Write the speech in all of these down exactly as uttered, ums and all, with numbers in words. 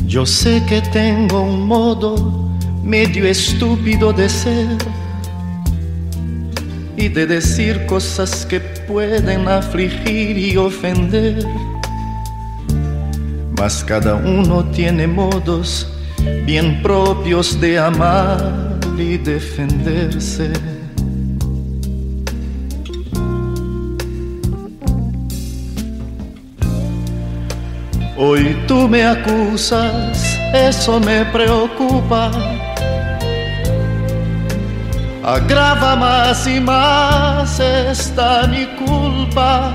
Yo sé que tengo un modo medio estúpido de ser y de decir cosas que pueden afligir y ofender, mas cada uno tiene modos bien propios de amar y defenderse. Hoy tú me acusas, eso me preocupa, agrava más y más esta mi culpa.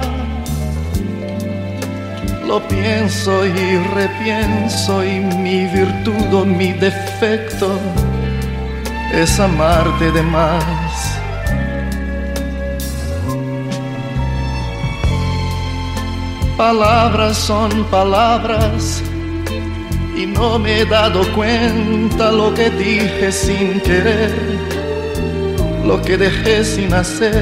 Lo pienso y repienso y mi virtud o mi defecto es amarte de más. Palabras son palabras y no me he dado cuenta lo que dije sin querer, lo que dejé sin hacer.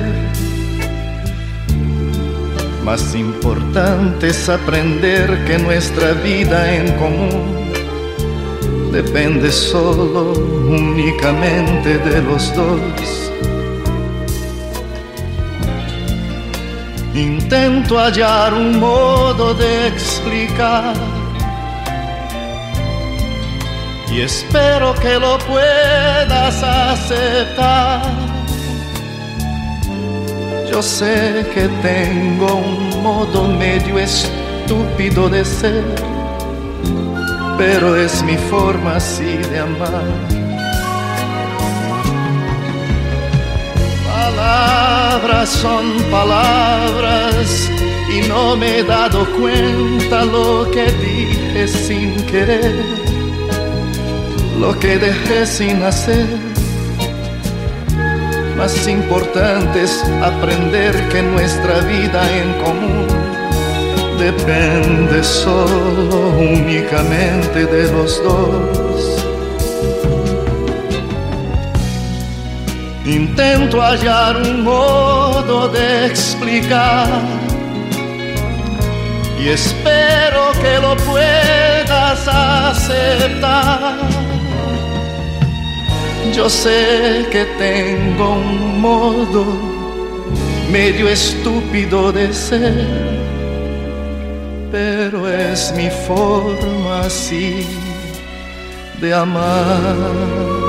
Más importante es aprender que nuestra vida en común depende solo, únicamente de los dos. Intento hallar un modo de explicar y espero que lo puedas aceptar. Yo sé que tengo un modo medio estúpido de ser, pero es mi forma así de amar. Palabras son palabras y no me he dado cuenta lo que dije sin querer, lo que dejé sin hacer. Más importante es aprender que nuestra vida en común depende solo, únicamente de los dos. Intento hallar un modo de explicar y espero que lo puedas aceptar. Yo sé que tengo un modo medio estúpido de ser, pero es mi forma así de amar.